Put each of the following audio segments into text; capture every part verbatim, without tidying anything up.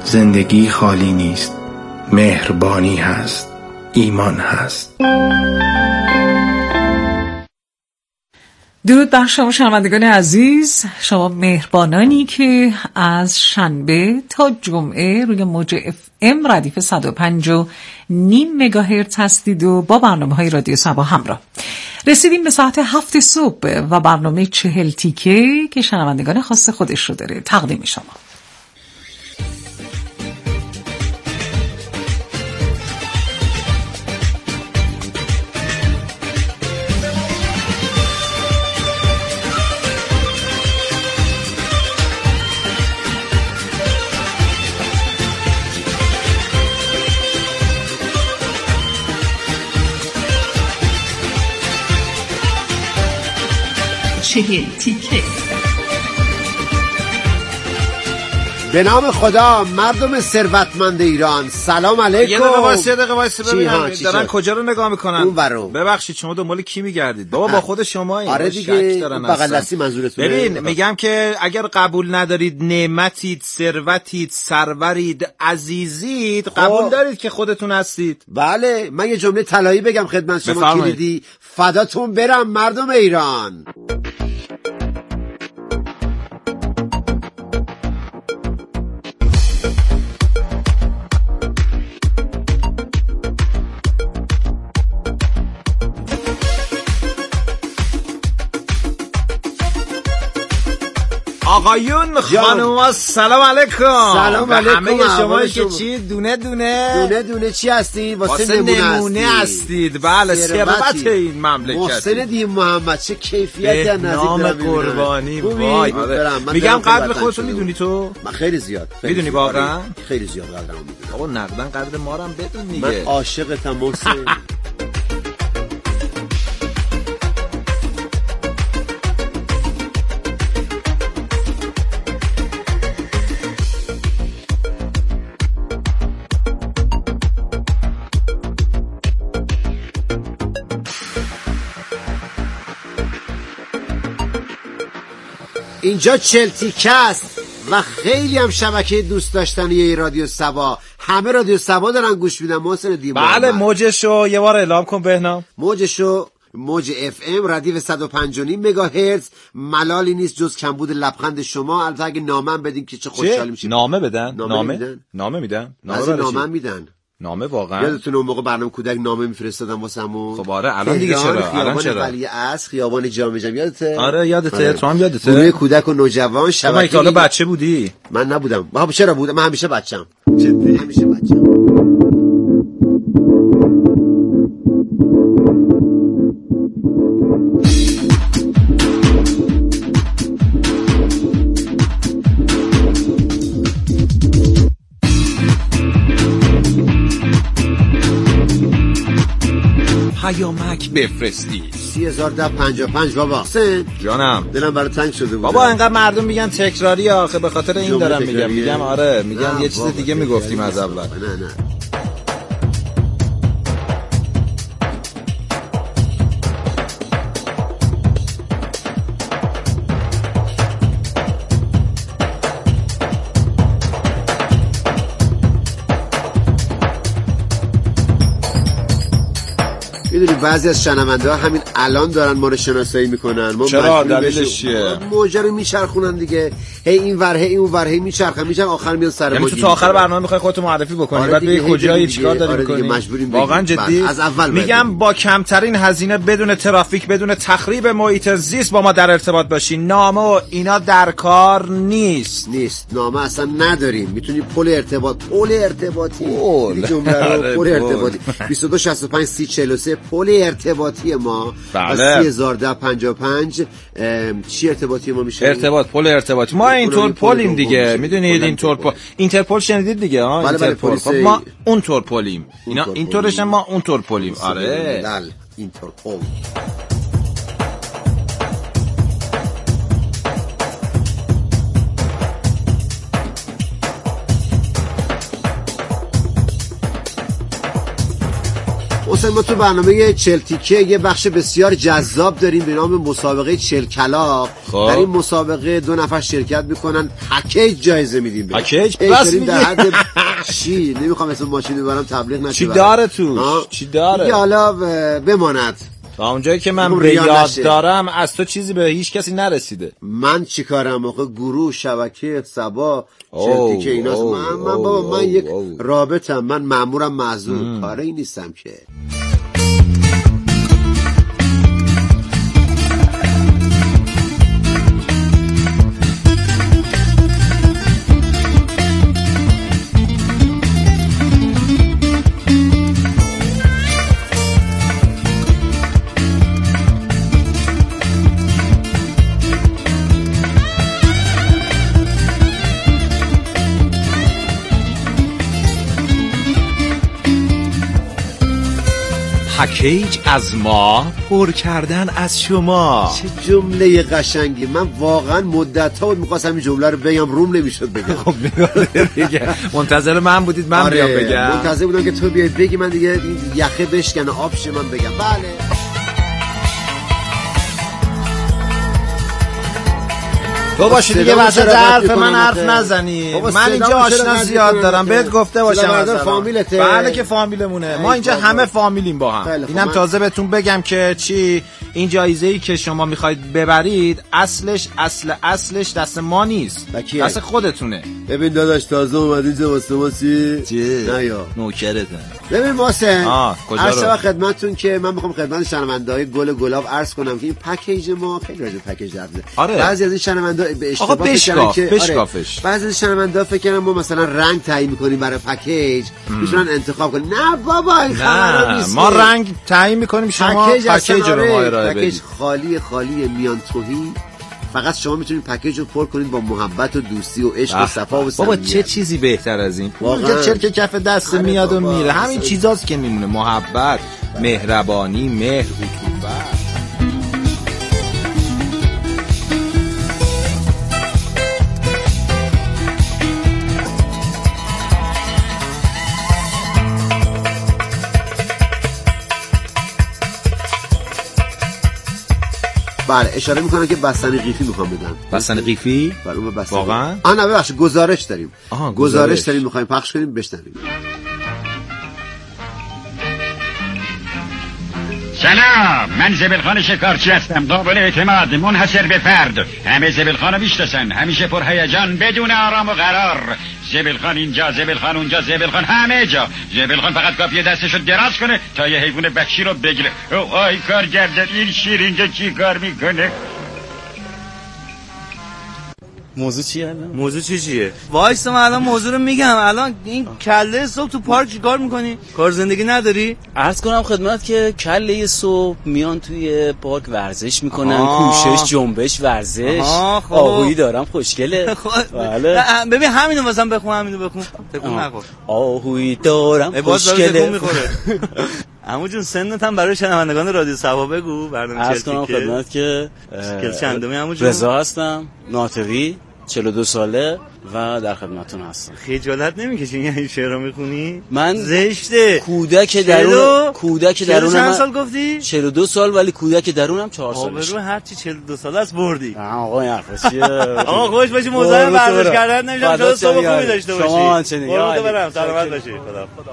زندگی خالی نیست، مهربانی هست، ایمان هست. درود بر شما شنوندگان عزیز، شما مهربانانی که از شنبه تا جمعه روی موج اف ام ردیف صد و پنج و نیم مگاهرتز هستید و با برنامه های رادیو سبا همراه. رسیدیم به ساعت هفت صبح و برنامه چهل تیکه که شنوندگان خاص خودش رو داره تقدیم شما. چهل تیکه. به نام خدا، مردم ثروتمند ایران، سلام علیکم. یه دقیقه وایس یه دقیقه وایس ببینم دارن شد؟ کجا رو نگاه میکنن؟ اون ورو. ببخشید شما دنبال کی میگردید؟ بابا با خود شما این. آره دیگه، بغل دستی منظورتونه. ببین میگم که اگر قبول ندارید نعمتید، ثروتید، سرورید، عزیزید، قبول دارید که خودتون هستید. بله، من یه جمله طلایی بگم خدمت شما کلیدی، فداتون برم مردم ایران. آقایون خانوما سلام علیکم. سلام علیکم همه شما که چی دونه دونه دونه دونه چی هستید؟ واسه نمونه هستید. بله، ثروت این مملکت. محسن دی محمد چه کیفیتی از نزدیک نام قربانی. وای میگم قدر خودتو میدونی تو؟ من خیلی زیاد. میدونی واقعا؟ خیلی زیاد قدرمو میدونم. بابا نقدن قدر ما رو هم بدون دیگه. من عاشقتم محسن. اینجا چلتیکه است و خیلی هم شبکه دوست داشتنی رادیو سبا، همه رادیو سبا دارن گوش میدن. محسن دی محمد، بله موجشو یه بار اعلام کن بهنام. موجشو موج اف ام ردیف صد و پنج و نیم مگاهرتز. ملالی نیست جز کمبود لبخند شما. البته اگه نامه بدین که چه خوشحال میشیم. نامه بدن؟ نامه, نامه میدن؟ نامه میدن؟ نامه نامه میدن. نامه واقعا؟ یادتونه اون موقع برنامه کودک نامه میفرستادن واسمون؟ خب آره، الان دیگه چرا؟ الان چرا؟ ولی از خیابان جام جم یادته؟ آره یادته. آره. تو هم یادته؟ گروه کودک و نوجوان شبکه. تو حالا بچه بودی؟ من نبودم. بابا چرا بودم؟ من همیشه بچه‌ام. جدی همیشه بچه‌ام. پیامک بفرستی. سی هزار ده پنجاه و پنج. بابا سن جانم دلم برای تنگ شده بود. بابا انقدر مردم میگن تکراری، آخه به خاطر این دارم میگم. میگم آره، میگن یه چیز دیگه میگفتیم از اول. نه نه میدونی بعضی از شنونده ها همین الان دارن ما رو شناسایی میکنن. ما چرا؟ دلیلش چیه؟ موجه رو میچرخونن دیگه، هی این ور هی اون ور، هی میچرخن میچرخن آخر میان سر ما. یعنی تو تا آخر برنامه میخوای خودتو معرفی بکنی؟ آره بعد به کجایی چیکار داری آره میکنی؟ مجبوریم واقعا جدی از اول میگم با کمترین هزینه، بدون ترافیک، بدون تخریب محیط زیست با ما در ارتباط باشی. نامه و اینا در کار نیست. نیست نامه اصلا نداریم. میتونی پل ارتباط پل ارتباطی پل جمله رو پل ارتباطی بیست و دو شصت و پنج سی چهل و سه پل ارتباطی ما. بله. سی هزار ده پنجاه و پنج چی ارتباطی ما میشه؟ ارتباط پل ارتباطی ما اینطور پلیم دیگه. میدونید اینطور پل اینترپل شنیدید دیگه ها؟ بله بله اینترپل. خب ما اونطور پلیم. اینا اینطورش ما اونطور پلیم. آره بله اینطور پل. محسن ما تو برنامه چهل تیکه یه بخش بسیار جذاب داریم به نام مسابقه چهل کلاغ. در این مسابقه دو نفر شرکت میکنن، پکیج جایزه میدیم. پکیج بس میدیم در حد چی؟ نمیخوام اسم ماشینی برام تبلیغ نشه. چی داره توش؟ چی داره؟ دیگه حالا بماند تا اونجایی که من به یاد دارم از تو چیزی به هیچ کسی نرسیده. من چی کارم آخه؟ گروه، شبکه، صبا، چهل تیکه ایناست. من, من بابا من یک رابطم، من مأمورم معذور، کاری نیستم که. پکیج از ما، پر کردن از شما. چه جمله قشنگی. من واقعا مدت ها بود میخواستم این جمله رو بگم، روم نمیشد بگم. خب منتظر من بودید من آره بیام بگم. منتظر بودم که تو بیای بگی، من دیگه این یخه بشکنه آب شه من بگم. بله تو باشی دیگه واسه حرف من حرف نزنی. من اینجا آشنا زیاد دارم بهت گفته باشم از فامیلته. بله که فامیلمونه، ما اینجا همه فامیلیم با هم. اینم تازه بهتون بگم که چی، این جایزه‌ای که شما میخواید ببرید اصلش اصل اصلش دست ما نیست، دست خودتونه. ببین داداش تازه اومدین چه واسه ما چی؟ نه یا نوکرتم. ببین محسن عرض رو خدمتتون که من میخوام خدمت شنونده‌های گل گلاب عرض کنم که این پکیج ما خیلی راجع به پکیج حرف آره. بعضی از این شنوندا به اشتباه فکر که بشکافش. آره. بعضی از شنوندا فکر کنن ما مثلا رنگ تعیین می‌کنیم برای پکیج، میتونن انتخاب کنن. نه بابا این خبرا نیست. ما رنگ تعیین می‌کنیم، شما پکیج رو به ما ارائه بدید. پکیج خالی خالی میان توهی. فقط شما میتونید پکیج رو پر کنید با محبت و دوستی و عشق و صفا و صمیمیت. بابا چه چیزی بهتر از این؟ اونجا چرک کف دست میاد و میره. همین چیزاست که میمونه، محبت، مهربانی، مهر، عطوفت. بله اشاره میکنم که بستنی قیفی میخوام بدم. بستنی قیفی؟ بله اون بستنی. واقعا؟ آ نه ببخشید گزارش داریم. آها گزارش. گزارش داریم میخوایم پخش کنیم بشنویم. سلام، من زبلخان شکارچی هستم، قابل اعتماد، منحصر به فرد. همه زبلخانو میشناسن، همیشه پر هیجان، بدون آرام و قرار. زبلخان اینجا، زبلخان اونجا، زبلخان همه جا. زبلخان فقط کافیه دستشو دراز کنه تا یه حیوان وحشی رو بگیره. او آی کارگردان، این شیر اینجا چی کار میکنه؟ موضوع چیه الان؟ موضوع چی چیه؟ وایسا من الان موضوع رو میگم. الان این کله صبح تو پارک چیکار میکنی؟ کار زندگی نداری؟ عرض کنم خدمت که کله صبح میان توی پارک ورزش میکنن، کوشش، جنبش، ورزش. آهویی دارم خوشگله. بله. ببین همینو واسم بخون، همینو بخون. تکون نخور. آهویی دارم خوشگله. عمو جون سنت هم برای شنوندگان رادیو صبا بگو. برنامه عرض کنم خدمت که کل چندمی عمو جون؟ رضا هستم، ناطقی، چهل و دو ساله و در خدمتتون هستم. خجالت نمیکشی این شعر رو میخونی؟ من زشته. کودک درون کودک درونم. چند سال گفتی؟ چهل و دو سال، ولی کودک درونم چهار سالشه. آبرو هر چی چهل و دو ساله است بردی. آقا این حرفا چیه؟ آقا خوش باشی، مزاحم ورزش کردن نمیشم. شما صبح خوبی داشته باشی. شما همچنین. قربونت برم، سلامت باشی. خدا خدا.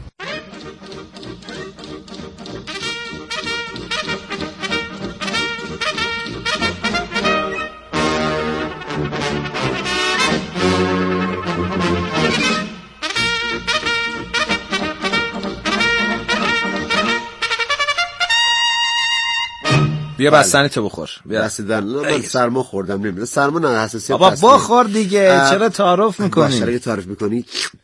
بیا بستنی تو بخور. بیا بستن. من سرما خوردم نمیده. سرما نه حساسیت. بابا بخور دیگه. چرا تعارف میکنی؟ چرا تعارف میکنی؟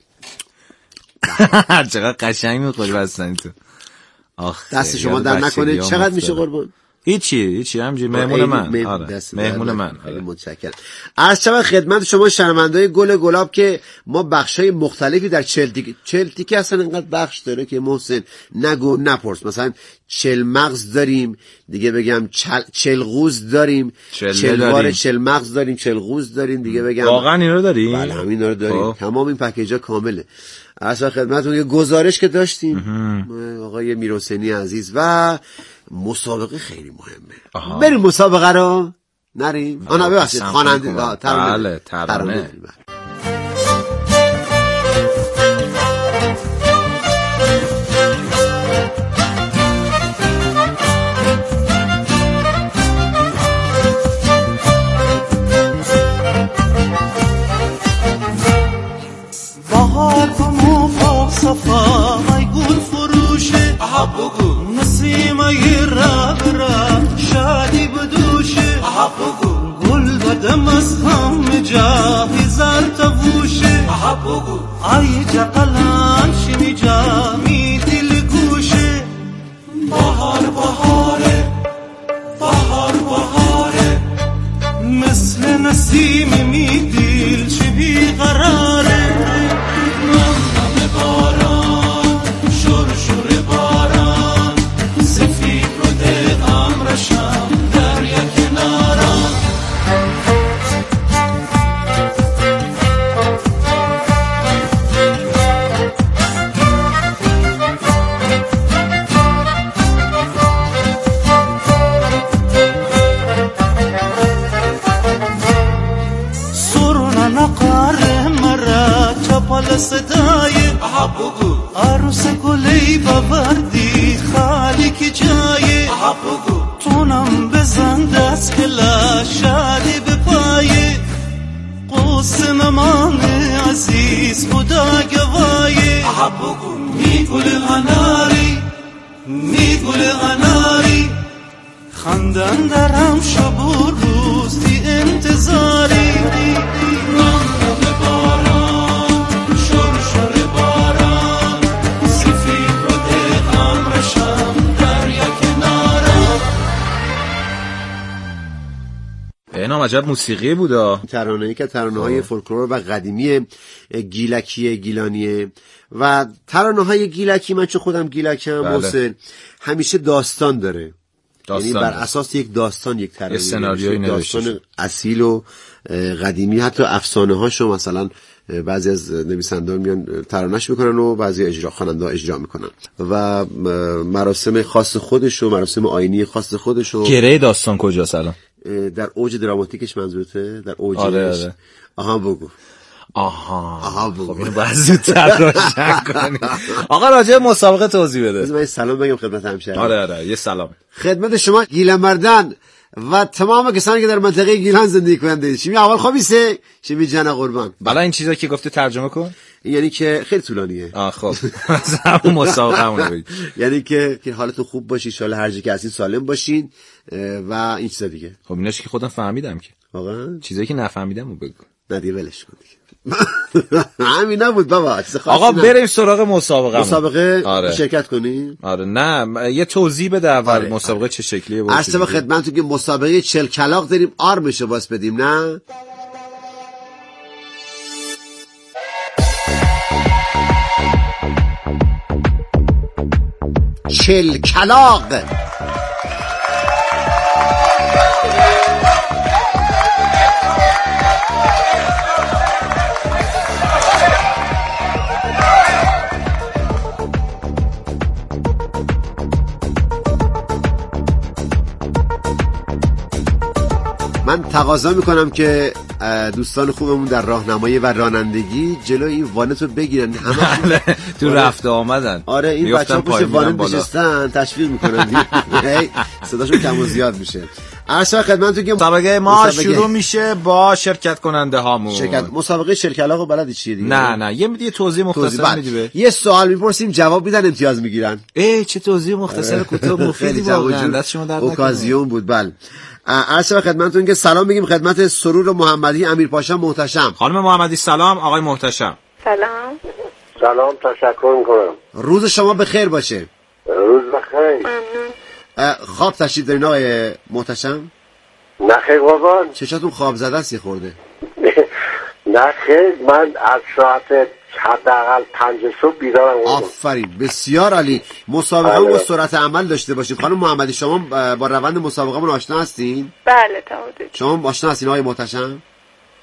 چقدر قشنگ میخوری بستنی تو. آخ دست شما در نکنه. چقدر میشه قربان؟ هیچی هیچی همینجوری مهمون من. آره مهمون من. خیلی متشکرم. عرض شود خدمت شما شنونده‌های گل گلاب که ما بخشای مختلفی در چهل تیکه چهل تیکه اصلا اینقدر بخش داره که محسن نگو نپرس. مثلا چل مغز داریم، دیگه بگم چل چلغوز داریم، چلوار چل مغز داریم، چلغوز داریم، دیگه بگم واقعا اینا رو داریم؟ بله همین رو داریم. تمام این پکیجا کامله. اصلا خدمتتون یه گزارش که داشتیم آقای میرحسینی عزیز و مسابقه خیلی مهمه. بریم مسابقه رو نریم. آنا ببخشید خواننده ترانه. بله ترانه. بهار بمو فوق صفا ای گل فروشه احبگو نسیم ای را برا شادی بدوشه احبگو گل بدم از هم جاهی زار تبوشه احبگو ای جقلان شمی جامی دل گوشه بهار بهاره بهار بهاره مثل نسیم می دل چه بی قراره صدای احبگو عروس گلی بوردی خالی کی جای احبگو تونم بزن دست کلا شادی به پای قوس نمان عزیز خدا گوای احبگو می گل اناری می گل اناری خندن درم شب و روز دی انتظاری اینا عجب موسیقی بودا. ترانه‌ای که ترانه‌های فولکلور و قدیمی گیلکی گیلانیه و ترانه‌های گیلکی من چون خودم گیلکم محسن همیشه داستان داره. داستان یعنی بر اساس یک داستان یک ترانه سناریویی نوشته داستان اصیل و قدیمی حتی افسانه هاشو مثلا بعضی از نویسنده‌ها میان ترانه‌اش میکنن و بعضی اجرا خواننده ها اجرا میکنن و مراسم خاص خودش و مراسم آیینی خاص خودش و گره داستان کجاست الان؟ در اوج دراماتیکش منظورته؟ در اوجش؟ آره آره. آها بگو. آها آها بگو. خب اینو باید زودتر روشن کنی. آقا راجع به مسابقه توضیح بده. بذار من سلام بگم خدمت همشهری. آره آره یه سلام خدمت شما گیلانمردان و تمام کسانی که در منطقه گیلان زندگی کننده. شمی اول خوبیسه شمی جان قربان. بالا این چیزا که گفته ترجمه کن. یعنی که خیلی طولانیه. آ خب همون مسابقه‌مون بگید. یعنی که که حالتون خوب باشه ان شاء الله هر جا که هستین سالم باشین و این چیزا دیگه. خب ایناش که خودم فهمیدم که. واقعا چیزایی که نفهمیدم رو بگو. ندی ولش کن دیگه. همین نبود بابا. آقا بریم سراغ مسابقه. مسابقه آره. شرکت کنی؟ آره نه یه توضیح بده اول. آره. مسابقه چه شکلیه باشه؟ عرض به خدمتتون که مسابقه چل کلاغ داریم آرمشو باز بدیم نه؟ چل کلاغ من تقاضا میکنم که دوستان خوبمون در راهنمایی و رانندگی جلوی این وانت رو بگیرن. همه تو رفته آمدن. آره این بچه‌ها پشت وانت نشستن تشویق میکنن. صداشون کم و زیاد میشه. عرض خدمتتون که مسابقه ما شروع میشه با شرکت کننده هامون. شرکت مسابقه شرکلاغو بلدی چیه دیگه؟ نه نه یه میدی توضیح مختصر میدی به. یه سوال میپرسیم جواب میدن امتیاز میگیرن. ای چه توضیح مختصر کوتاه مفیدی واقعا. دست شما درد نکنه. اوکازیون بود. بله عرض خدمتتون که سلام بگیم خدمت سرور محمدی امیرپاشا محتشم. خانم محمدی سلام. آقای محتشم سلام. سلام تشکر میکنم. روز شما بخیر باشه. روز بخیر. ممنون. خواب تشریف دارین آقای محتشم؟ نه خیر قربان. چشاتون خواب زده است یه خورده؟ نه خیر من از ساعت حداقل پنج صبح بیدارم. آفرین بسیار عالی. مسابقه با سرعت عمل داشته باشین. خانم محمدی شما با روند مسابقه من آشنا هستین؟ بله تا حدودی. شما آشنا هستین آقای محتشم؟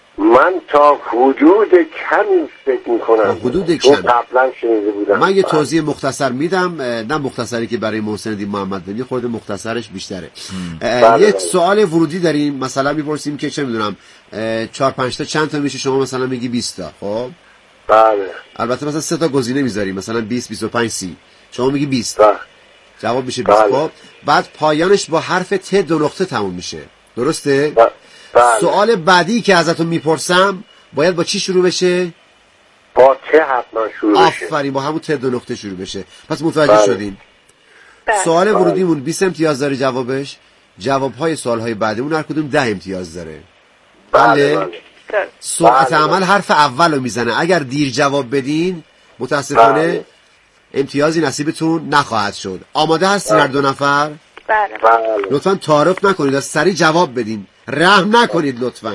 من تا حدود کمی فکر میکنم حدود کمی قبلا شنیده بودم. من یه توضیح مختصر میدم، نه مختصری که برای محسن الدین محمد بدی، خورده مختصرش بیشتره. یه سوال ورودی داریم، مثلا میپرسیم که چه میدونم چهار پنج تا چند تا میشه، شما مثلا میگی بیست تا. خب بله. البته مثلا سه تا گزینه میذاریم، مثلا بیست، بیست و پنج، سی، شما میگی بیست. بله. جواب میشه بیست. بله. خب بعد پایانش با حرف ت دو نقطه تموم میشه، درسته؟ بله. سوال بعدی که ازتون میپرسم باید با چی شروع بشه؟ با ت حتما شروع بشه. آفرین، با همون ت دو نقطه شروع بشه. پس متوجه بله. شدین؟ بله. سوال بله. ورودیمون بیست امتیاز داره جوابش، جوابهای سوالهای بعدیمون هر کدوم ده امتیاز داره. بله, بله. بله. سرعت بله. عمل حرف اول رو میزنه، اگر دیر جواب بدین متاسفانه بله. امتیازی نصیبتون نخواهد شد. آماده هستین هر دو نفر؟ بله. بله. لطفاً تعارف نکنید، از سریع جواب بدین، رحم نکنید لطفاً.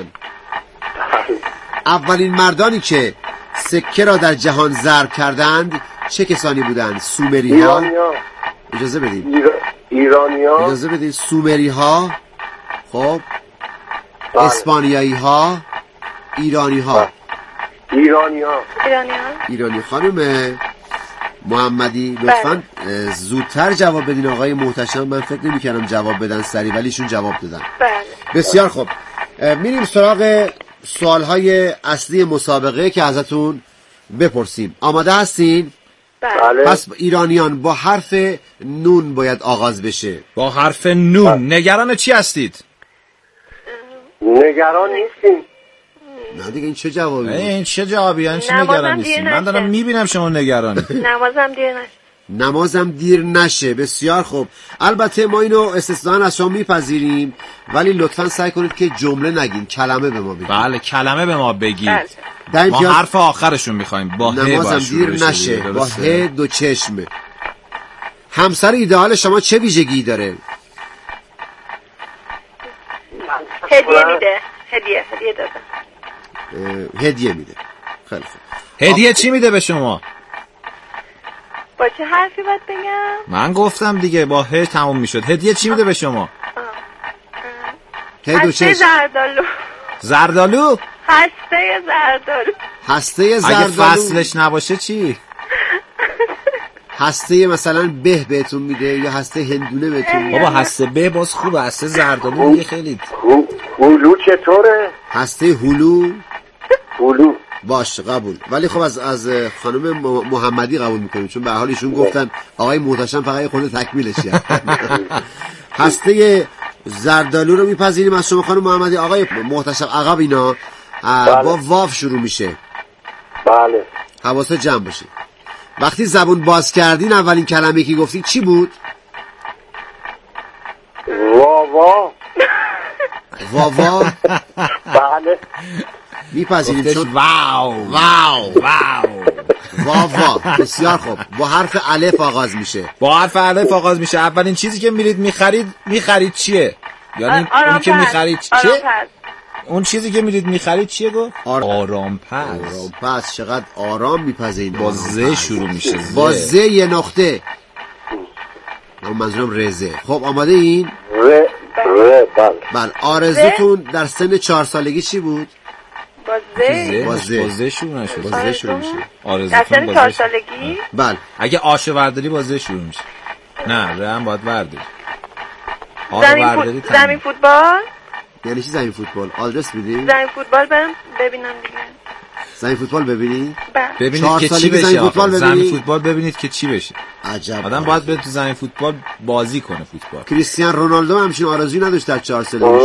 اولین مردانی که سکه را در جهان ضرب کردند چه کسانی بودند؟ سومری ها. اجازه بدید. ایرانی ها. اجازه بدید. سومری ها، خب بله. اسپانیایی ها، ایرانی ها. ایرانی ها. ایرانی ها. ایرانی. خانم محمدی لطفاً بله. زودتر جواب بدین. آقای محتشم من فکر نمی کردم جواب بدن سریع، ولی ایشون جواب دادن. بله. بسیار خوب، میریم سراغ سوالهای اصلی مسابقه که ازتون بپرسیم. آماده هستین؟ بله. پس ایرانیان با حرف نون باید آغاز بشه. با حرف نون. نگران چی هستید؟ نگران نیستیم. نه دیگه این چه جوابی؟ این چه جوابی؟ یعنی چی نگران نیستیم؟ من دارم میبینم شما نگرانی. نمازم دیر نشه. نمازم دیر نشه. بسیار خوب. البته ما اینو استثناء از شما میپذیریم، ولی لطفاً سعی کنید که جمله نگین، کلمه به ما بگید. بله کلمه به ما بگید. بله. ما حرف آخرشون میخوایم. با ه نمازم دیر نشه. با ه دو چشم. همسر ایدئال شما چه ویژگی داره؟ هدیه میده. هدیه هدیه داده. هدیه میده. خیلی خوب. هدیه چی میده به شما؟ با چه حرفی باید بگم؟ من گفتم دیگه با ه تموم میشد. هدیه چی میده به شما؟ هسته زردالو. زردالو؟ هسته زردالو. هسته زردالو. اگه فصلش نباشه چی؟ هسته مثلا به بهتون میده یا هسته هندونه بهتون میده؟ بابا هسته به باز خوبه، هسته زردالو میگه خیلی. هلو چطوره؟ هسته هلو؟ هلو باش قبول. ولی خب از از خانم محمدی قبول میکنیم، چون به حال ایشون گفتن آقای محتشم فقط خود تکمیلش کرد. هسته زردالو رو میپذیریم از شما خانم محمدی. آقای محتشم عقب اینا بله. با واو شروع میشه. بله. حواست جمع باشه. وقتی زبون باز کردین اولین کلمه که گفتین چی بود؟ واوا. واوا. بله. میپذیریم چون واو واو واو واوا. بسیار خوب. با حرف الف آغاز میشه. با حرف الف آغاز میشه. اولین چیزی که میرید میخرید میخرید چیه؟ یعنی اون که میخرید چیه؟ اون چیزی که میرید میخرید چیه گفت؟ آرام پس. آرام پس. چقدر آرام میپذین. با ز شروع میشه. با ز یه نقطه. من منظورم رزه. خب آماده این؟ ر ر بله. بله. آرزوتون در سن چهار سالگی چی بود؟ بازه بازه بازه شروع نشد. بازه شروع میشه. آرزوتون چهار سالگی؟ بله. اگه آش ورداری بازه شروع میشه. نه ره هم باید ورداری. زمین, فوت... زمین فوتبال؟ یعنی چی زمین فوتبال؟ آدرس بدید؟ زمین فوتبال برم ببینم دیگه. زمین فوتبال ببینید؟ ببینید که چی بشه. زمین فوتبال ببینید که چی بشه. عجب. آدم باید بره تو زمین فوتبال بازی کنه فوتبال. کریستیان رونالدو همچین آرزویی نداشت در چهار سالگیش.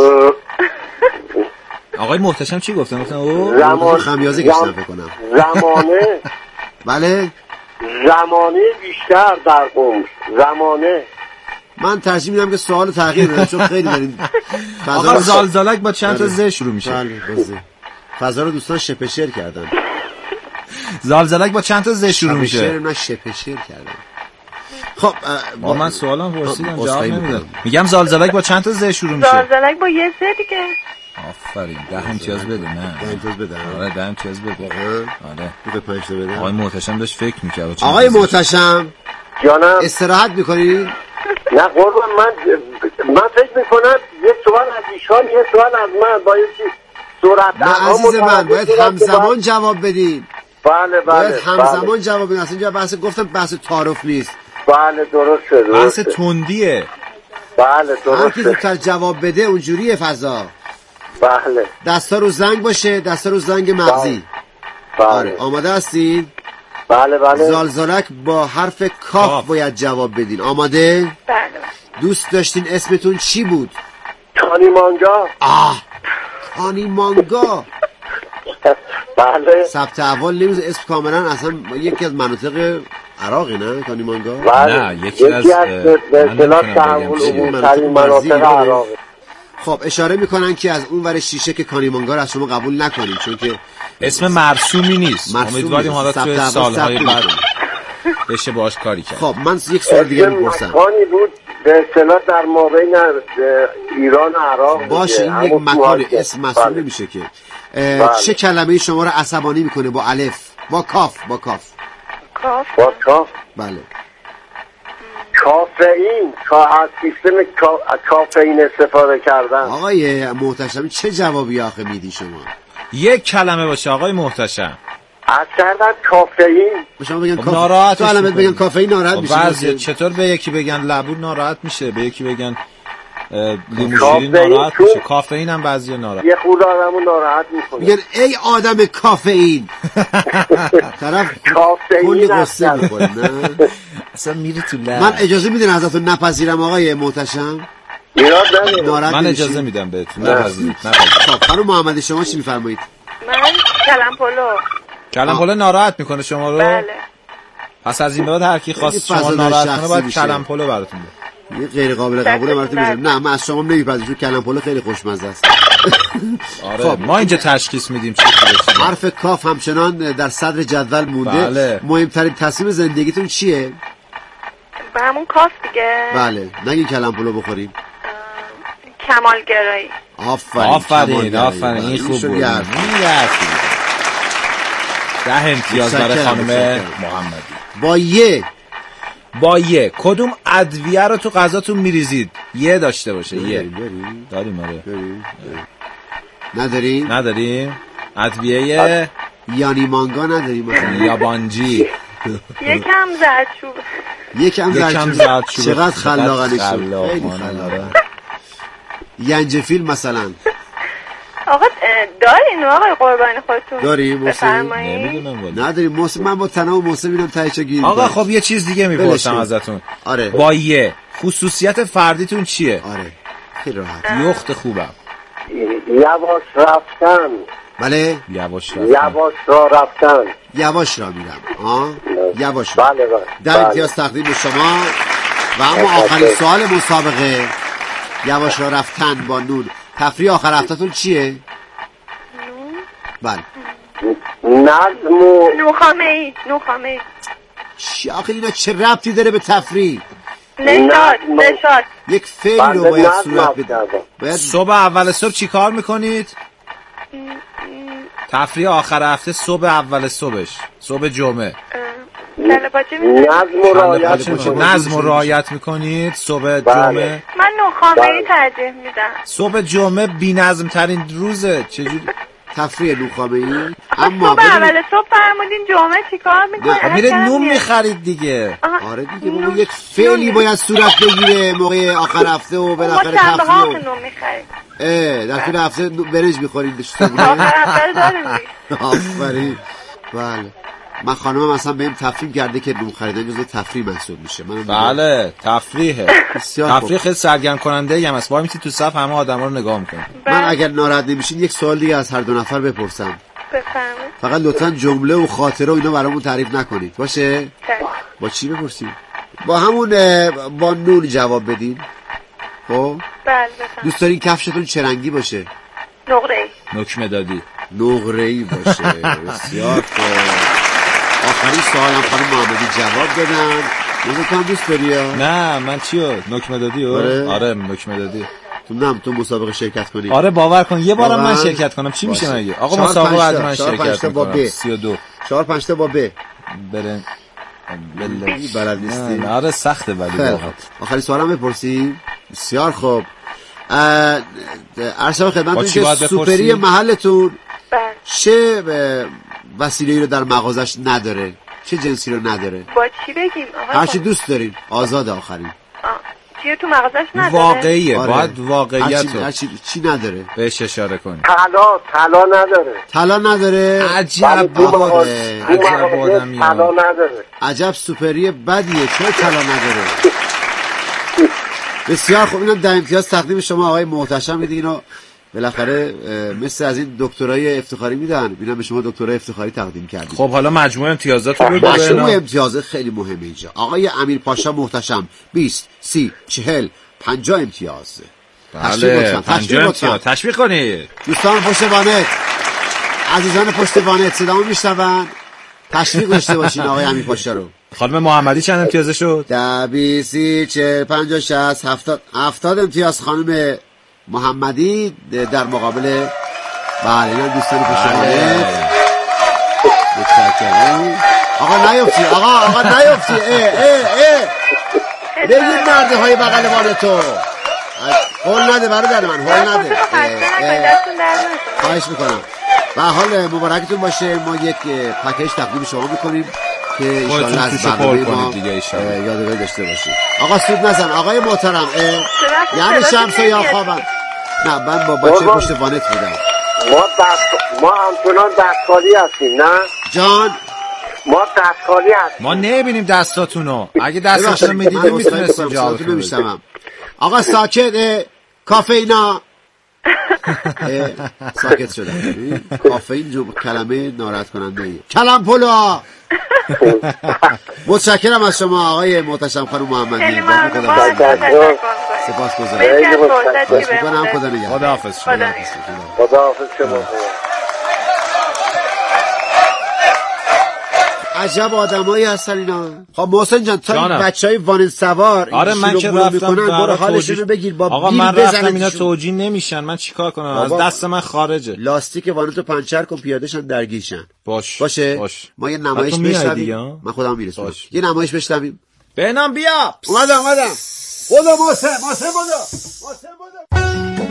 آقای محتشم چی گفتن؟ گفتن او زمان خمیازه کشتن فکر کنم. زمانه. بله؟ زمانه بیشتر در عمر. زمانه. من ترجیح میدم که سوال تغییر بدم چون خیلی دارین. آقا زالزالک با چند تا ز شروع میشه. بله بازه. فضا رو دوستان شپشر کردن. زالزالک با چند تا ز شروع میشه. شپشر نه شپشر کردن. خب با من سوالم پرسیدم جواب نمیدم. میگم زالزالک با چند تا ز شروع میشه. زالزالک با یه ز دیگه. آفرین. ده امتیاز بده. نه ده امتیاز بده. آره ده امتیاز بده. آره به پنج تا بده. آقای محتشم داشت فکر میکرد. آقای محتشم جانم استراحت میکنی؟ نه قربان من من فکر میکنم یه سوال از ایشان یه سوال از من با یکی سرعت نه عزیز من باید همزمان جواب بدین. بله بله باید همزمان بله. جواب بدین. اصلا اینجا بحث گفتم بحث تعارف نیست. بله درست شد. بحث تندیه. بله درست. هر کی زودتر جواب بده اونجوریه فضا. بله. دستا رو زنگ باشه، دستا رو زنگ مغزی. بله. آره آماده هستید؟ بله بله. زالزالک با حرف کاف باید جواب بدین. آماده؟ بله. دوست داشتین اسمتون چی بود؟ کانیمانگا. آه کانیمانگا. بله. ثبت احوال نمیزه اسم کاملا اصلا یکی از مناطق عراقی نه کانیمانگا؟ بله. نه یکی از به اصطلاح تحول عمومی‌ترین مناطق عراقی. خب اشاره میکنن که از اون ور شیشه که کانیمانگا رو از شما قبول نکنیم چون که اسم مرسومی نیست. مرسوم امیدواریم حالا ثبت توی احوال سالهای ثبت بعد می‌کنیم. بشه باهاش کاری کرد. خب من یک سوال دیگه میپرسم. مکانی بود به اصطلاح در مابین ایران و عراق. باشه این یک مکان اسم مسئول نمیشه که چه کلمه شما رو عصبانی میکنه با الف با کاف با کاف کاف با کاف بله کافئین کا از سیستم کافئین استفاده کردن. آقای محتشم چه جوابی آخه میدی شما؟ یک کلمه باشه آقای محتشم. اصلا کافئین شما بگن کافئین ناراحت تو علامت بگن کافئین ناراحت میشه. چطور به یکی بگن لبود ناراحت میشه، به یکی بگن لیمو شیرین ناراحت میشه، کافئین هم بعضی ناراحت یه خورده آدمو ناراحت میکنه. میگن ای آدم کافئین طرف کلی قصه میخوره نه اصلا میری تو لب. من اجازه میدین ازتون نپذیرم آقای محتشم؟ من اجازه میدم بهتون نپذیرید. خب خانم محمدی شما چی میفرمایید؟ من کلم پلو. کلم پلو ناراحت میکنه شما رو؟ بله. پس از این بعد هر کی خواست شما ناراحت کنه باید کلم پلو براتون بده. یه غیر قابل قبوله براتون میذارم. نه من از شما نمیپذیرم چون کلم پلو خیلی خوشمزه است. آره خب ما اینجا تشخیص میدیم چی چیه. حرف کاف همچنان در صدر جدول مونده. بله. مهمترین تصمیم زندگیتون چیه؟ به همون کاف دیگه. بله نگین کلم پلو بخوریم. کمالگرایی. آفرین آفرین آفرین این خوب بود. این ده امتیاز برای خانم محمدی. با یه با یه کدوم ادویه رو تو غذاتون میریزید؟ یه داشته باشه. یه داریم آره. نداریم؟ نداریم ادویه یانی مانگا نداریم مثلا یابانجی یکم زردچوب یکم زردچوب چقدر خلاقانه شد. خیلی خلاقه. ینجفیل مثلا آقا دارین آقای قربانی خودتون؟ داریم محسن؟ نمیدونم نداریم محسن. من با تنها محسن میدم تایچه گیریم. آقا خب یه چیز دیگه میپرسم ازتون. آره با یه خصوصیت فردیتون چیه؟ آره خیلی راحت. یخت خوبم. یواش رفتن. بله یواش رفتن. یواش را رفتن. یواش را میرم. آه یواش. بله بله. در امتیاز تقدیم به شما. و اما آخرین سوال مسابقه یواش را رفتن با نون. تفریح آخر هفته‌تون چیه؟ بله. نظم و نوخامه‌ای نوخامه‌ای. چی آخه اینا چه ربطی داره به تفریح؟ نشاط نشاط. یک فعلی رو باید صورت بده. باید صبح اول صبح چی کار میکنید؟ تفریح آخر هفته صبح اول صبحش صبح جمعه نظم و رعایت نظم و رعایت میکنید صبح جمعه. من نوخامه‌ای ترجیح میدم. صبح جمعه بی نظم ترین روزه. چجوری تفریح نوخامه‌ای؟ اما صبح اول صبح فرمودین جمعه چیکار میکنید؟ میره نون میخرید دیگه. آره دیگه بابا یک فعلی باید صورت بگیره موقع آخر هفته و بالاخره تفریح. ما نون میخرید. اه در طول هفته برنج میخورید صبح. آخر هفته داریم. آفرین. بله. من خانمم اصلا بهم تفریح کرده که نون خریدن جزو تفریح محسوب میشه. من بله تفریحه. تفریح خیلی سرگرم کننده ای هم است. وای میتی تو صف همه آدما رو نگاه میکنی. من اگر ناراحت نمیشین یک سوال دیگه از هر دو نفر بپرسم. بفرمایید. فقط لطفا جمله و خاطره و اینا برامون تعریف نکنید. باشه؟ با چی بپرسیم؟ با همون با نون جواب بدین. خب؟ بله بفرمایید. دوست دارین کفشتون چه رنگی باشه؟ نقره‌ای. نکمه دادی. نقره‌ای باشه. بسیار خوب. آخرین سوالم خانم محمدی جواب بدن. موضوع تو هم دوست داری یا؟ نه من چیو نکمه دادی و آره, آره نکمه دادی. تو نم تو مسابقه شرکت کنی. آره باور کن یه بارم من شرکت کنم چی میشه مگه؟ آقا مسابقه بعد من شرکت میکنم. سی و دو چهار پنج تا با ب برن بلدی بلد نیستی. آره سخته ولی واقعا. آخرین سوالم بپرسی. بسیار خوب. عرض خدمتتون که سوپری محلتون چه وسیله‌ای رو در مغازش نداره؟ چه جنسی رو نداره؟ با چی بگیم آقا؟ هر چی دوست دارین. آزاد آخرین. چی تو مغازش نداره؟ واقعیه. آره. باید واقعیت رو هر چی چی نداره؟ بهش اشاره کنی. طلا طلا نداره. طلا نداره. عجب باده. عجب بادمی. طلا نداره. عجب سوپری بدیه. چرا طلا نداره؟ بسیار خوب. اینم ده امتیاز تقدیم شما آقای محتشم میدید. اینو بالاخره مثل از این دکترای افتخاری میدن. اینا به شما دکترای افتخاری تقدیم کردیم. خب حالا مجموع امتیازات رو بگو. مجموع امتیازات خیلی مهمه اینجا. آقای امیر پاشا محتشم بیست، سی، چهل، پنجاه امتیاز. بله پنجاه امتیاز. تشویق کنید دوستان پشت وانت، عزیزان پشت وانت صدامو میشنون؟ تشویق داشته باشین آقای امیر پاشا رو. خانم محمدی چند امتیازه شد؟ ده، بیست، سی، چهل، پنجاه، شصت، هفتاد هفتاد امتیاز خانم محمدی در مقابل بله اینا دوستان پشتوانه. متشکرم. آقا نیفتی آقا آقا نیفتی. اه اه اه بگید مرده های بغل وانتو هول نده برادر من، هول نده. خواهش میکنم. به حال مبارکتون باشه. ما یک پکیج تقدیم شما میکنیم که ایشالله از برنامه ما یادگاری داشته باشید. آقا سود نزن آقای محترم. یعنی شمسه یا خوابم. نه من با بچه پشت وانت بودم. ما دست ما همچنان دستکاری هستیم. نه جان ما دستکاری هستیم. ما نمیبینیم دستاتونو. اگه دستاتونو میدیدیم میتونستیم جواب بدیم. آقا ساکت. کافئینا ساکت شدم. کافئین جو کلمه ناراحت کننده ای. کلم پلو. متشکرم از شما آقای محتشم خانم محمدی. خیلی ممنون. سپاسگزارم. خواهش میکنم. خدا نگهدار. خداحافظ. خداحافظ شما. عجب آدمایی هستن اینا. خب محسن جان تا بچهای وان سوار آره من که رفتم برو حالشون رو بگیر با آقا من رفتم اینا توجیه نمیشن. من چیکار کنم؟ از دست من خارجه. لاستیک وانتو پنچر کن پیادهشن درگیرشن. باش باشه باش. ما یه نمایش بشنویم. من خودم میرسونم. یه نمایش بشنویم. بهنام بیا. اومدم اومدم. بودو محسن محسن بودو محسن بودو.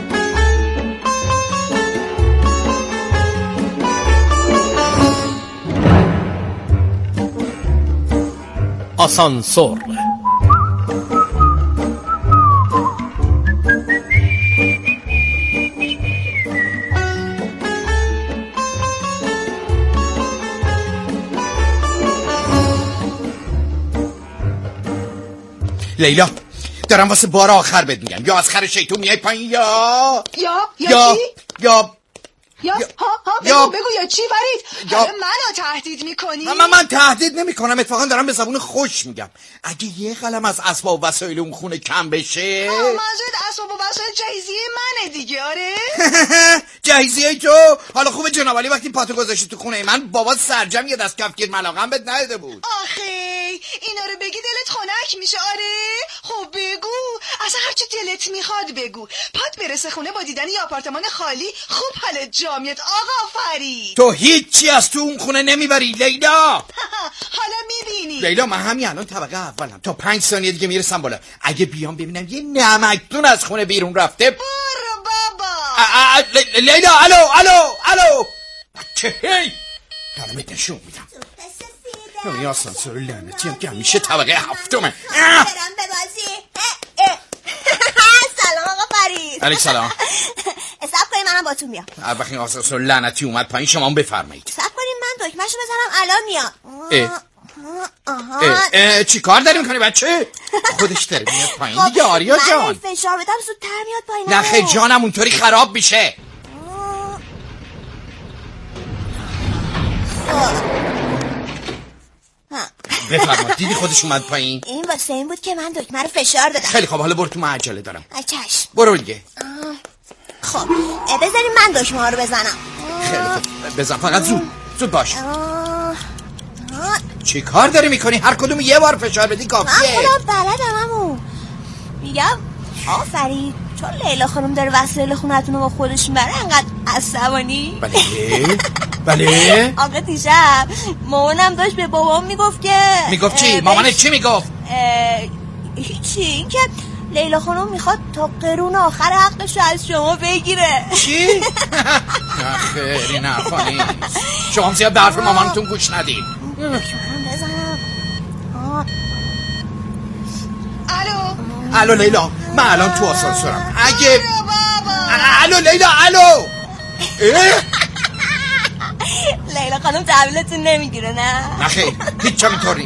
آسانسور. لیلا دارم واسه بار آخر بهت میگم یا از خر شیطون میای پایین یا یا یا یا چی؟ یا یا ها ها بگو یا بگو یا چی فرید؟ حالا منو تهدید میکنی؟ من من تهدید نمی کنم. اتفاقا دارم به زبون خوش میگم. اگه یه قلم از اسباب و وسایل اون خونه کم بشه منظورت اسباب و وسایل جهیزیه منه دیگه. آره جهیزیه تو. حالا خوبه جناب علی وقتی پاتو گذاشتی تو خونه من بابا سرجم یه دست کفگیر ملاقم بهت نداده بود. آخه اینا رو بگی دلت خنک میشه. آره خب بگو اصلا هرچی دلت میخواد بگو. پات برسه خونه با دیدن یه آپارتمان خالی خوب حالت جا میاد آقا فرید. تو هیچی از تو اون خونه نمیبری لیلا. حالا میبینی لیلا من همین الان طبقه اولم تا پنج ثانیه دیگه میرسم بالا. اگه بیام ببینم یه نمکدون از خونه بیرون رفته برو بابا. لیلا الو الو الو بچه هی دارم ات نشون میدم. این آسانسور لعنتی هم که همیشه طبقه هفتمه. برم به بازی. سلام آقا فرید. علیک سلام. صبر کنید منم با تو میام. وقتی این آسانسور لعنتی اومد پایین شما هم بفرمایید. صبر کنید من دکمه‌شو بزنم الان میام. اه. اه. اه. چی کار داری میکنی بچه؟ خودش داره میاد پایین دیگه آریا جان. من فشار بدم زودتر میاد پایین. نه خیلی جانم اونطوری خراب میشه. بفرما. دیدی خودش اومد پایین؟ این واسه این بود که من دکمه رو فشار دادم. خیلی خب حالا برو تو، من عجله دارم. چشم برو دیگه. خب بذاریم من دکمه ها رو بزنم. خیلی خب بزن فقط زود زود باش. چی کار داری میکنی؟ هر کدوم یه بار فشار بدی کافیه. من خودم بلدم امو. میگم آفرین چون لیلا خانم داره وسایل خونتون رو با خودش میبره انقدر عصبانی. بله بله. آقا دیشب مامانم داشت به بابام میگفت که میگفت چی؟ مامانت چی میگفت؟ هیچی. این که لیلا خانم میخواد تا قرون آخر حقش رو از شما بگیره. چی؟ نه خیر این حرفا نیست. شما هم زیاد به حرف مامانتون گوش ندید. بزنم. الو الو لیلا، من الان تو آسانسورم. اگه الو لیلا، الو. لیلا خانم تحویلتون نمیگیره نه؟ نه خیر، هیچ همینطور